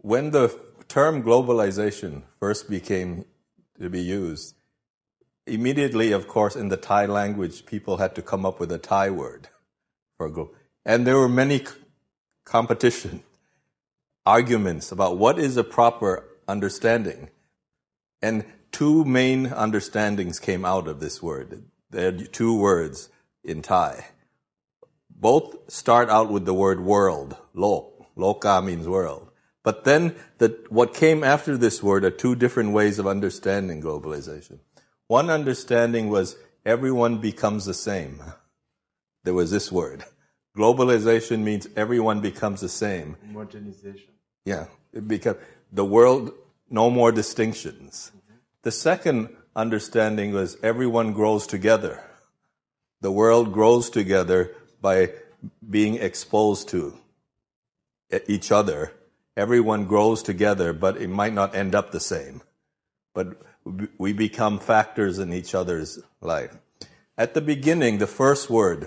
when the term globalization first became to be used, immediately, of course, in the Thai language, people had to come up with a Thai word for global. And there were many competition arguments about what is a proper understanding. And two main understandings came out of this word. There are two words in Thai. Both start out with the word world, lok. Loka means world. But then what came after this word are two different ways of understanding globalization. One understanding was everyone becomes the same. There was this word. Globalization means everyone becomes the same. Homogenization. Yeah, it becomes the world, no more distinctions. Mm-hmm. The second understanding was everyone grows together. The world grows together by being exposed to each other. Everyone grows together, but it might not end up the same. But we become factors in each other's life. At the beginning, the first word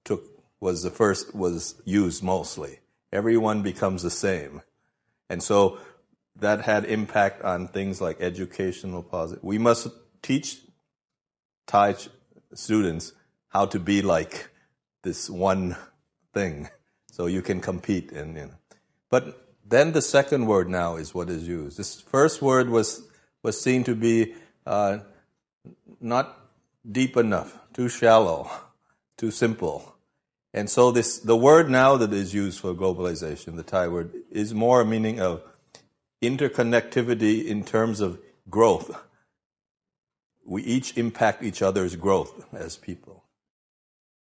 was used mostly. Everyone becomes the same. And so that had impact on things like educational positive. We must teach Thai students how to be like this one thing so you can compete. But then the second word now is what is used. This first word was seen to be not deep enough, too shallow, too simple. And so the word now that is used for globalization, the Thai word, is more a meaning of interconnectivity in terms of growth. We each impact each other's growth as people.